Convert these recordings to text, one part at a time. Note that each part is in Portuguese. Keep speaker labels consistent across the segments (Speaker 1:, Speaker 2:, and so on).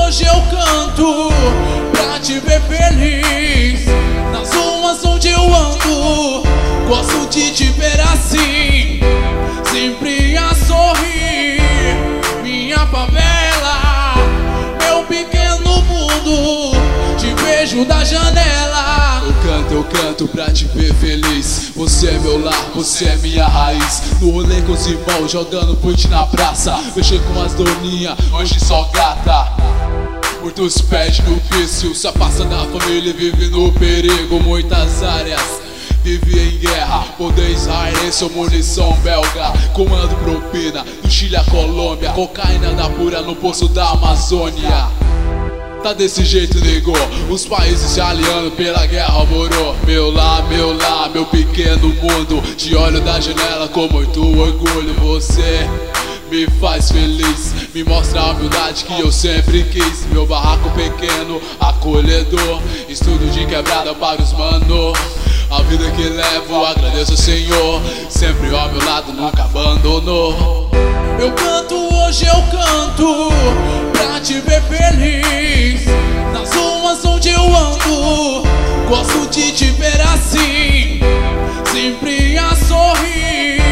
Speaker 1: hoje eu canto pra te ver feliz. Nas ruas onde eu ando, gosto de te ver assim, sempre a sorrir. Minha favela, meu pequeno mundo, te vejo da janela.
Speaker 2: Eu canto pra te ver feliz. Você é meu lar, você é minha raiz. No rolê com os irmãos, jogando punch na praça. Mexer com as doninhas, hoje só gata. Muitos pés no vício, só passa na família e vive no perigo. Muitas áreas, vive em guerra. Poder israelense ou munição belga. Comando propina, do Chile à Colômbia. Cocaína da pura no poço da Amazônia. Tá desse jeito, nego, os países se aliando pela guerra, moro. Meu lar, meu pequeno mundo. Te olho da janela com muito orgulho. Você me faz feliz, me mostra a humildade que eu sempre quis. Meu barraco pequeno, acolhedor, estudo de quebrada para os mano. A vida que levo, agradeço ao Senhor, sempre ao meu lado, nunca abandonou.
Speaker 1: Eu canto, hoje eu canto pra te ver feliz. Nas ruas onde eu ando, gosto de te ver assim, sempre a sorrir.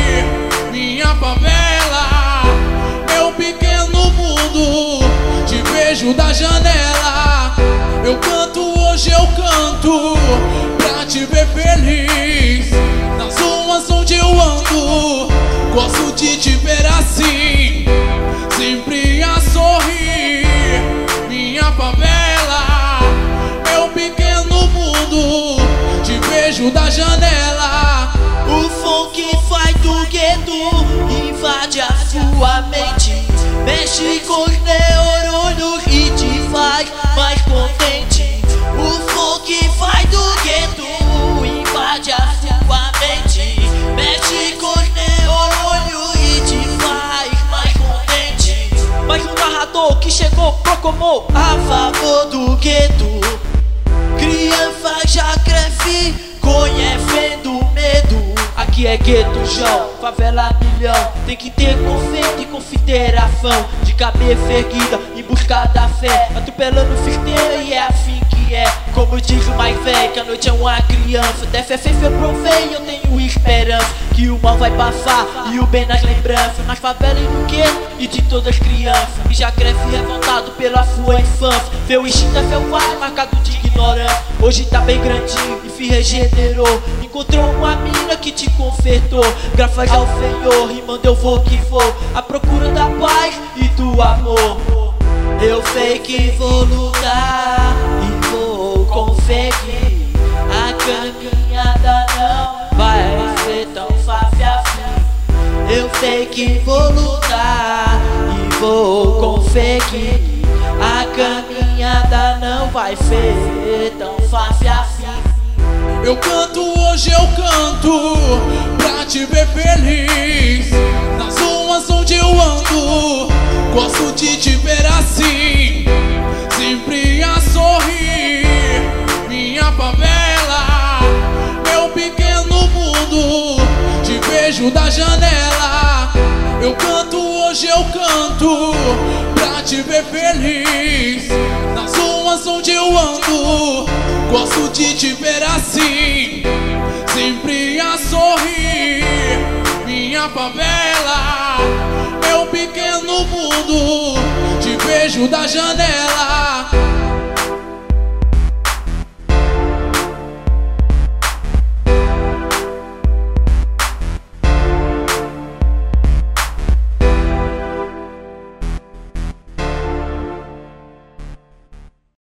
Speaker 1: Minha favela, meu pequeno mundo, te vejo da janela. Eu canto, hoje eu canto pra te ver feliz. Nas ruas onde eu ando, gosto de te ver assim, sempre a sorrir. Minha favela, meu pequeno mundo, te vejo da janela.
Speaker 3: O funk faz do gueto, invade a sua mente, mexe com os neurônios e te faz mais contente. O funk faz do gueto, invade a sua mente, mexe com os neurônios e te faz mais contente. Mais um narrador que chegou, proclamou a favor do gueto. Criança já cresce conhecendo medo. Aqui é gueto, João, favela milhão. Tem que ter conceito e consideração, de cabeça erguida em busca da fé, atropelando fisteira e é assim que é. Como diz o mais velho, que a noite é uma criança. Dessa essência eu provei, eu tenho esperança que o mal vai passar e o bem nas lembranças. Nas favelas e no gueto e de todas as crianças que já cresce revoltado pela sua infância. Seu instinto é selvagem, marcado de ignorância. Hoje tá bem grandinho e se regenerou. Encontrou uma mina que te consertou, graças ao Senhor, rimando eu vou que vou, à procura da paz e do amor. Eu sei que vou lutar e vou conseguir. A caminhada não vai ser tão fácil assim. Eu sei que vou lutar e vou conseguir. A caminhada não vai ser tão fácil assim.
Speaker 1: Eu canto, hoje eu canto pra te ver feliz. Nas ruas onde eu ando, gosto de te ver assim, sempre a sorrir. Minha favela, meu pequeno mundo, te vejo da janela. Eu canto, hoje eu canto pra te ver feliz. Nas ruas onde eu ando, gosto de te ver assim, sempre a sorrir. Minha favela, meu pequeno mundo, te vejo da janela.